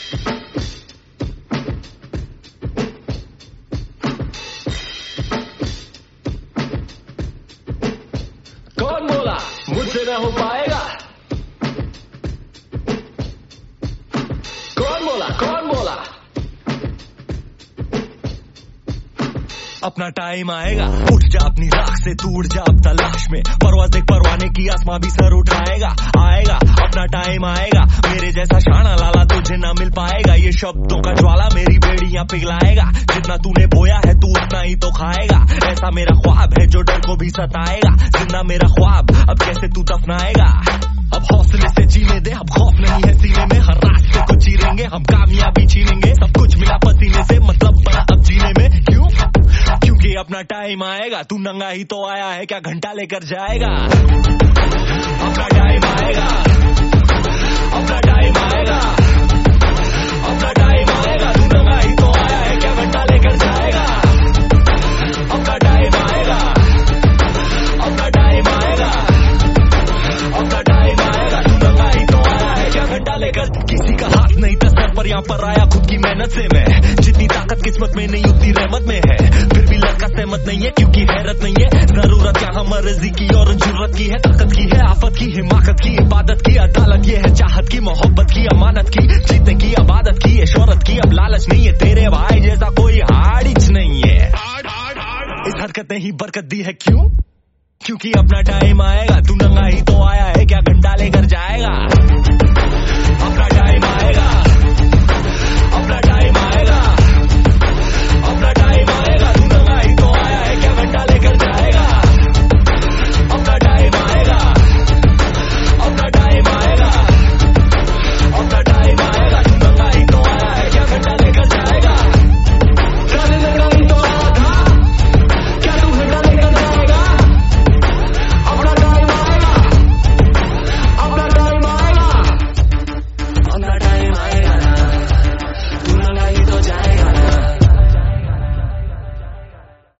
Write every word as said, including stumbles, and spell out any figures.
कौन बोला मुझसे न हो पाएगा? कौन बोला कौन बोला? अपना टाइम आएगा, उठ जा अपनी राख से, तू उड़ जा अब तलाश में, परवाज़ देख परवाने की, आसमां भी सर उठाएगा। आएगा अपना टाइम आएगा, मेरे जैसा शाना लाला तुझे ना मिल पाएगा। ये शब्दों का ज्वाला मेरी बेड़ियां पिघलाएगा, जितना तूने बोया है तू उतना ही तो खाएगा। ऐसा मेरा ख्वाब है जो डर को भी सताएगा, जिंदा मेरा ख्वाब अब कैसे तू दफनाएगा। अब हौसले से जीने दे, अब खौफ नहीं है सीने में, हर रास्ते को चीरेंगे हम, कामयाबी छीनेंगे, सब कुछ मिला पसीने से, मतलब बड़ा अब जीने में। क्यों? क्योंकि अपना टाइम आएगा, तू नंगा ही तो आया है, क्या घंटा लेकर जाएगा? अपना टाइम आएगा, अपना टाइम आएगा, अपना टाइम आएगा, तू नंगा ही तो आया है, क्या घंटा लेकर जाएगा? अपना टाइम आएगा, अपना टाइम आएगा, अपना टाइम आएगा, तू नंगा ही तो आया है, क्या घंटा लेकर? किसी का हाथ नहीं था सर पर, यहाँ पर आया खुद की मेहनत से मैं, जितनी ताकत किस्मत में नहीं उतनी रहमत में है, फिर भी लड़का सहमत नहीं है क्योंकि हैरत नहीं है। जरूरत यहाँ मर्जी की और जरूरत की है, ताकत की है, आफत की, हिमाकत की, इबादत की, अदालत ये है, चाहत की, मोहब्बत की, अमानत की, जीतने की, आबादत की, शोहरत की, अब लालच नहीं है, तेरे भाई जैसा कोई हाड़िच नहीं है। इस हरकत ने ही बरकत दी है, क्यों? क्योंकि अपना टाइम आएगा, तू